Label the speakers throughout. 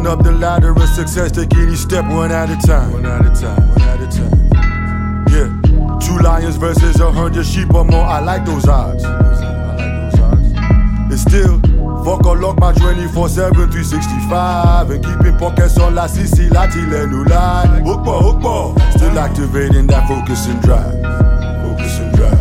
Speaker 1: Climbing up the ladder of success, taking each step one at a time. One at a time, one at a time. Yeah, 2 lions versus 100 sheep or more. I like those odds. It's still fuck or lock my 24/7, 365 and keeping pockets on la CC Lati Lenulai. Hook ball, still activating that focus and drive. Focus and drive.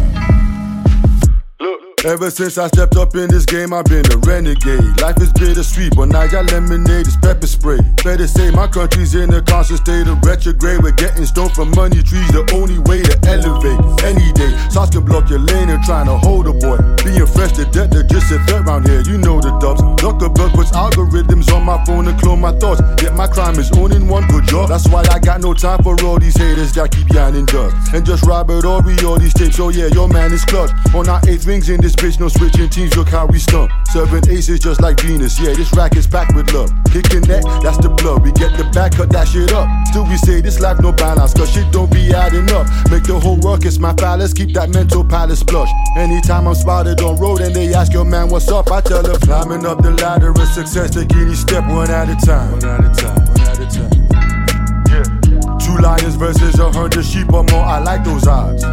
Speaker 1: Ever since I stepped up in this game, I've been a renegade. Life is bittersweet, but Niger lemonade is pepper spray. Better say my country's in a constant state of retrograde. We're getting stoned from money trees, the only way to elevate. Any day, shots can block your lane and trying to hold a boy. Being fresh to death, they're just a threat round here, you know the dubs. Zuckerberg puts algorithms on my phone to clone my thoughts. Yet my crime is owning one good job. That's why I got no time for all these haters that keep yanning dubs. And just Robert Ory, all these tapes, oh yeah, your man is clutch. On our 8th rings in this bitch, no switching teams, look how we stump. Serving aces just like Venus, yeah, this rack is packed with love. Kicking that, that's the blood, we get the back, cut that shit up. Still we say this life no balance, cause shit don't be adding up. Make the whole world kiss my phallus, keep that mental palace flush. Anytime I'm spotted on road and they ask your man what's up, I tell them climbing up the ladder of success, taking each step one at a time. One at a time, one at a time. Yeah, 2 lions versus 100 sheep or more, I like those odds.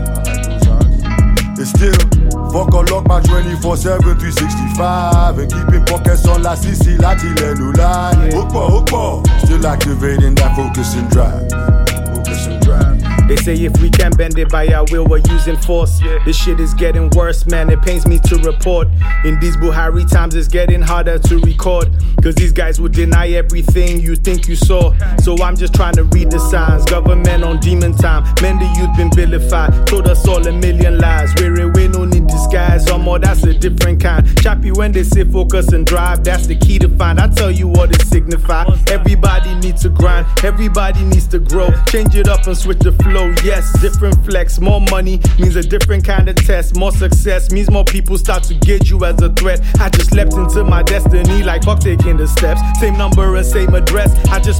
Speaker 1: It's still fuck or lock my 24/7, 365 and keeping pockets on la CC Lati Lenulai. Hook ball, still activating that focus and drive. Focus and drive.
Speaker 2: They say if we can bend it by our will, we're using force. This shit is getting worse, man, it pains me to report. In these Buhari times, it's getting harder to record. Cause these guys will deny everything you think you saw. So I'm just trying to read the signs. Government on demon time, men the youth been vilified. Told us all a million lies. We're away, no need disguise. Or more, that's a different kind. Chappy when they say focus and drive, that's the key to find. I tell you what it signifies. Everybody needs to grind, everybody needs to grow. Change it up and switch the flow. Yes, different flex. More money means a different kind of test. More success means more people start to gauge you as a threat. I just leapt into my destiny like fuck taking the steps. Same number and same address. I just